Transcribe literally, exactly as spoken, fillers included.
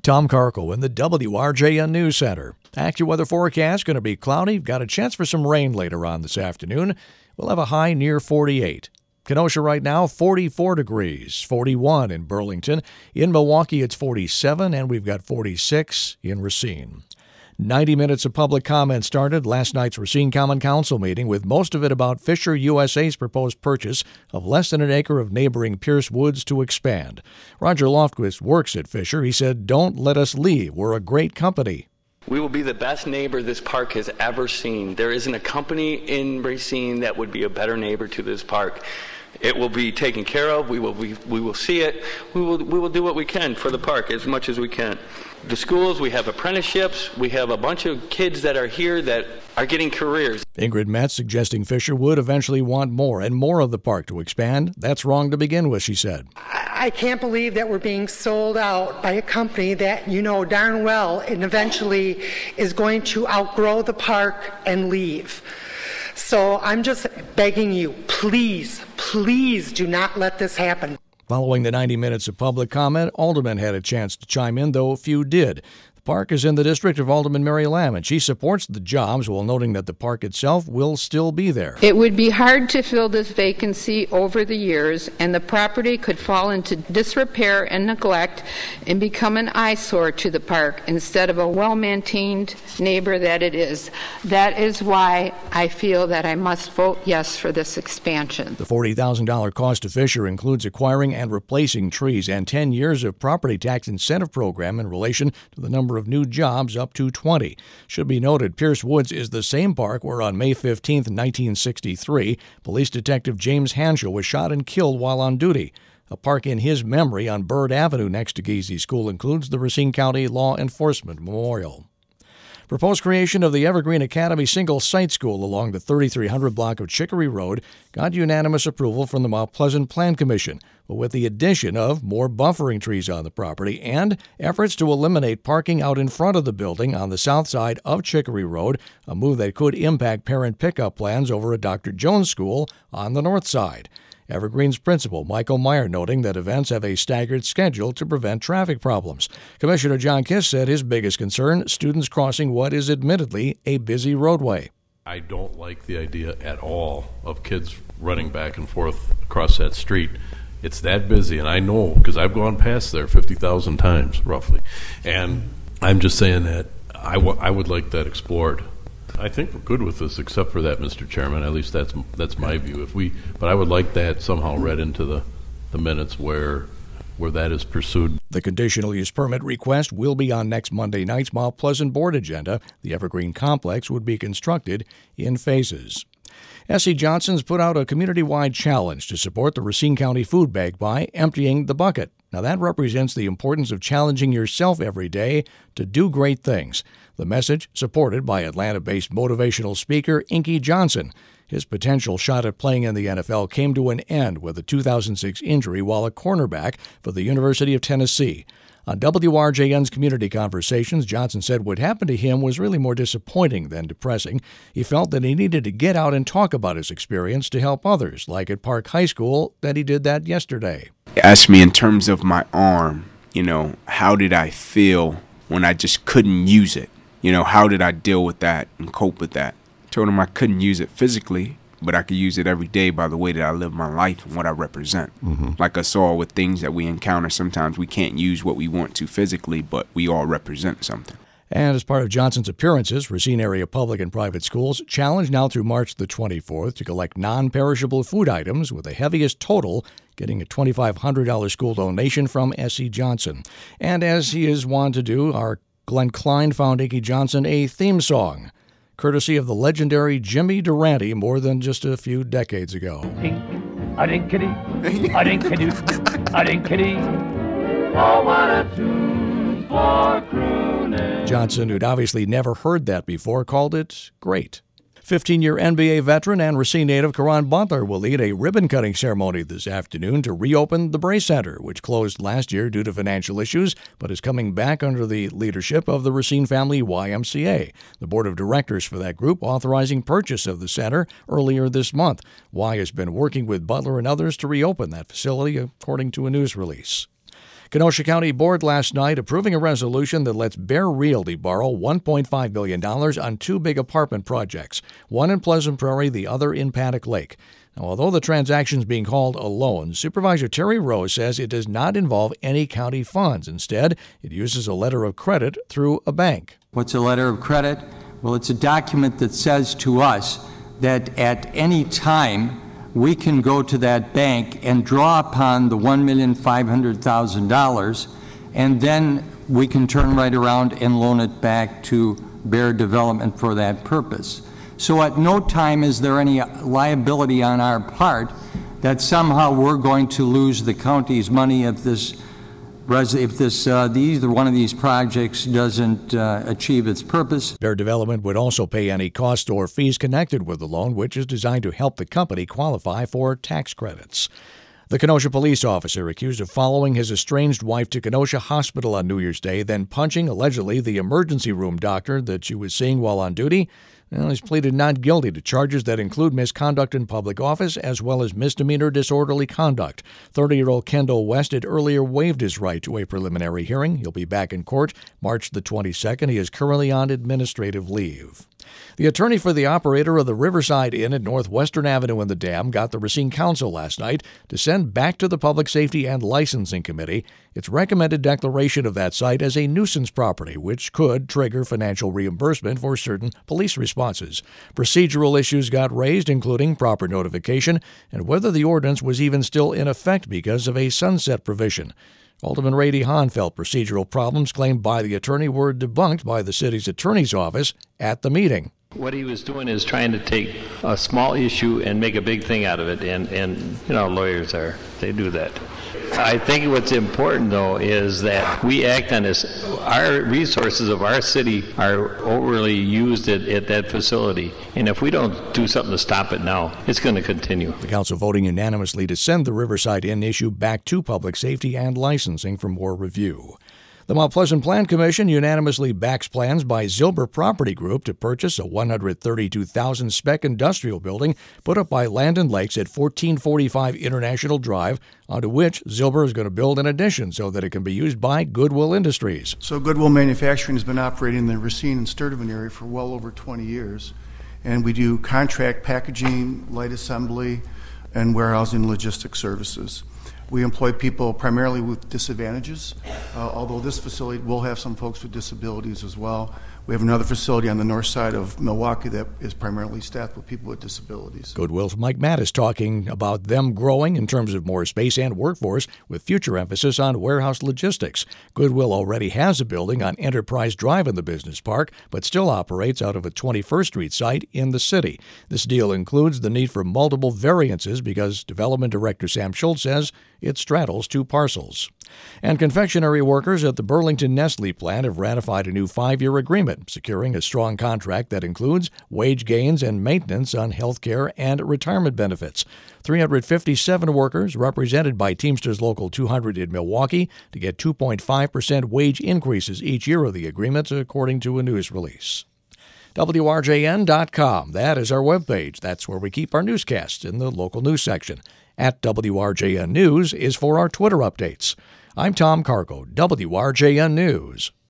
Tom Carkle in the W R J N News Center. AccuWeather forecast going to be cloudy. Got a chance for some rain later on this afternoon. We'll have a high near forty-eight. Kenosha right now, forty-four degrees, forty-one in Burlington. In Milwaukee, it's forty-seven, and we've got forty-six in Racine. ninety minutes of public comment started last night's Racine Common Council meeting, with most of it about Fisher U S A's proposed purchase of less than an acre of neighboring Pierce Woods to expand. Roger Lofquist works at Fisher. He said, "Don't let us leave. We're a great company." We will be the best neighbor this park has ever seen. There isn't a company in Racine that would be a better neighbor to this park. It will be taken care of. We will we, we will see it. We will we will do what we can for the park as much as we can. The schools, we have apprenticeships. We have a bunch of kids that are here that are getting careers. Ingrid Metz suggesting Fisher would eventually want more and more of the park to expand. That's wrong to begin with, she said. I can't believe that we're being sold out by a company that you know darn well and eventually is going to outgrow the park and leave. So I'm just begging you, please, please do not let this happen. Following the ninety minutes of public comment, aldermen had a chance to chime in, though few did. The park is in the district of Alderman Mary Lamb, and she supports the jobs while noting that the park itself will still be there. It would be hard to fill this vacancy over the years, and the property could fall into disrepair and neglect and become an eyesore to the park instead of a well-maintained neighbor that it is. That is why I feel that I must vote yes for this expansion. The forty thousand dollars cost to Fisher includes acquiring and replacing trees and ten years of property tax incentive program in relation to the number of new jobs, up to twenty. Should be noted, Pierce Woods is the same park where on May fifteenth, nineteen sixty-three, police detective James Hanschel was shot and killed while on duty. A park in his memory on Bird Avenue next to Giese School includes the Racine County Law Enforcement Memorial. Proposed creation of the Evergreen Academy single-site school along the thirty-three hundred block of Chicory Road got unanimous approval from the Mount Pleasant Plan Commission, but with the addition of more buffering trees on the property and efforts to eliminate parking out in front of the building on the south side of Chicory Road, a move that could impact parent pickup plans over at Doctor Jones School on the north side. Evergreen's principal, Michael Meyer, noting that events have a staggered schedule to prevent traffic problems. Commissioner John Kiss said his biggest concern, students crossing what is admittedly a busy roadway. I don't like the idea at all of kids running back and forth across that street. It's that busy, and I know because I've gone past there fifty thousand times, roughly. And I'm just saying that I, w- I would like that explored. I think we're good with this, except for that, Mister Chairman. At least that's that's my view. If we, but I would like that somehow read into the, the minutes where where that is pursued. The conditional use permit request will be on next Monday night's Mount Pleasant Board agenda. The Evergreen Complex would be constructed in phases. S C Johnson's put out a community-wide challenge to support the Racine County Food Bank by emptying the bucket. Now, that represents the importance of challenging yourself every day to do great things. The message supported by Atlanta-based motivational speaker Inky Johnson. His potential shot at playing in the N F L came to an end with a two thousand six injury while a cornerback for the University of Tennessee. On W R J N's Community Conversations, Johnson said what happened to him was really more disappointing than depressing. He felt that he needed to get out and talk about his experience to help others, like at Park High School, that he did that yesterday. Asked me in terms of my arm, you know, how did I feel when I just couldn't use it? You know, how did I deal with that and cope with that? I told him I couldn't use it physically, but I could use it every day by the way that I live my life and what I represent. Mm-hmm. Like us all with things that we encounter, sometimes we can't use what we want to physically, but we all represent something. And as part of Johnson's appearances, Racine area public and private schools challenged now through March the twenty-fourth to collect non-perishable food items, with the heaviest total getting a two thousand five hundred dollars school donation from S C Johnson. And as he is wont to do, our Glenn Klein found Inky Johnson a theme song, courtesy of the legendary Jimmy Durante more than just a few decades ago. I didn't kitty, I didn't kitty, I didn't kitty. Oh, what a tune for crooning. Johnson, who'd obviously never heard that before, called it great. fifteen-year N B A veteran and Racine native Caron Butler will lead a ribbon-cutting ceremony this afternoon to reopen the Bray Center, which closed last year due to financial issues, but is coming back under the leadership of the Racine Family Y M C A. The board of directors for that group authorizing purchase of the center earlier this month. Y has been working with Butler and others to reopen that facility, according to a news release. Kenosha County Board last night approving a resolution that lets Bear Realty borrow one point five million dollars on two big apartment projects, one in Pleasant Prairie, the other in Paddock Lake. Now, although the transaction is being called a loan, Supervisor Terry Rose says it does not involve any county funds. Instead, it uses a letter of credit through a bank. What's a letter of credit? Well, it's a document that says to us that at any time we can go to that bank and draw upon the one million five hundred thousand dollars, and then we can turn right around and loan it back to Bear Development for that purpose. So at no time is there any liability on our part that somehow we're going to lose the county's money if this if this uh, the, either one of these projects doesn't uh, achieve its purpose. Bear Development would also pay any costs or fees connected with the loan, which is designed to help the company qualify for tax credits. The Kenosha police officer accused of following his estranged wife to Kenosha Hospital on New Year's Day, then punching, allegedly, the emergency room doctor that she was seeing while on duty. Well, he's pleaded not guilty to charges that include misconduct in public office as well as misdemeanor disorderly conduct. thirty-year-old Kendall West had earlier waived his right to a preliminary hearing. He'll be back in court March the twenty-second. He is currently on administrative leave. The attorney for the operator of the Riverside Inn at Northwestern Avenue in the Dam got the Racine Council last night to send back to the Public Safety and Licensing Committee its recommended declaration of that site as a nuisance property, which could trigger financial reimbursement for certain police responses. Procedural issues got raised, including proper notification and whether the ordinance was even still in effect because of a sunset provision. Alderman Ray Hahn felt procedural problems claimed by the attorney were debunked by the city's attorney's office at the meeting. What he was doing is trying to take a small issue and make a big thing out of it, and, and you know, lawyers are, they do that. I think what's important, though, is that we act on this. Our resources of our city are overly used at, at that facility, and if we don't do something to stop it now, it's going to continue. The council voting unanimously to send the Riverside Inn issue back to Public Safety and Licensing for more review. The Mount Pleasant Plan Commission unanimously backs plans by Zilber Property Group to purchase a one hundred thirty-two thousand spec industrial building put up by Land and Lakes at fourteen forty-five International Drive, onto which Zilber is going to build an addition so that it can be used by Goodwill Industries. So Goodwill Manufacturing has been operating in the Racine and Sturtevant area for well over twenty years, and we do contract packaging, light assembly, and warehousing logistics services. We employ people primarily with disadvantages, uh, although this facility will have some folks with disabilities as well. We have another facility on the north side of Milwaukee that is primarily staffed with people with disabilities. Goodwill's Mike Mattis talking about them growing in terms of more space and workforce with future emphasis on warehouse logistics. Goodwill already has a building on Enterprise Drive in the business park, but still operates out of a twenty-first Street site in the city. This deal includes the need for multiple variances because Development Director Sam Schultz says it straddles two parcels. And confectionery workers at the Burlington Nestle plant have ratified a new five-year agreement, securing a strong contract that includes wage gains and maintenance on health care and retirement benefits. three hundred fifty-seven workers, represented by Teamsters Local two hundred in Milwaukee, to get two point five percent wage increases each year of the agreement, according to a news release. W R J N dot com. That is our webpage. That's where we keep our newscasts in the local news section. At W R J N News is for our Twitter updates. I'm Tom Cargo, W R J N News.